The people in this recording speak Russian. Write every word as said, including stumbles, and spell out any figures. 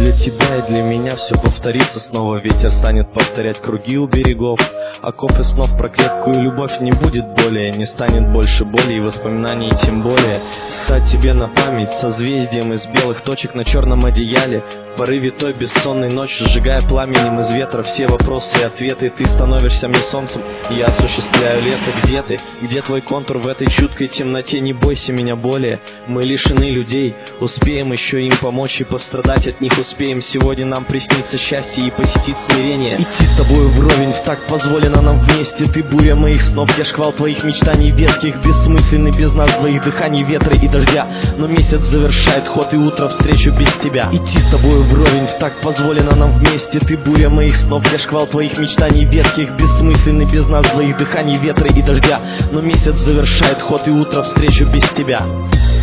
Для тебя и для меня все повторится снова. Ветер станет повторять круги у берегов оков и снов про крепкую любовь не будет более. Не станет больше боли и воспоминаний тем более. Стать тебе на память созвездием из белых точек на черном одеяле. В порыве той бессонной ночи, сжигая пламенем из ветра все вопросы и ответы. Ты становишься мне солнцем, и я осуществляю лето. Где ты? Где твой контур в этой чуткой темноте? Не бойся меня более, мы лишены людей. Успеем еще им помочь и пострадать от них успеем. Сегодня нам приснится счастье и посетит смирение. Идти с тобою вровень, в так позволено нам вместе. Ты буря моих снов, я шквал твоих мечтаний ветхих. Бессмысленный без нас двоих дыханий ветра и дождя. Но месяц завершает ход и утро встречу без тебя. Идти с тобою вровень, в так позволено нам вместе. Ты буря моих снов, я шквал твоих мечтаний ветхих. Бессмысленный без нас двоих дыханий ветра и дождя. Но месяц завершает ход и утро встречу без тебя.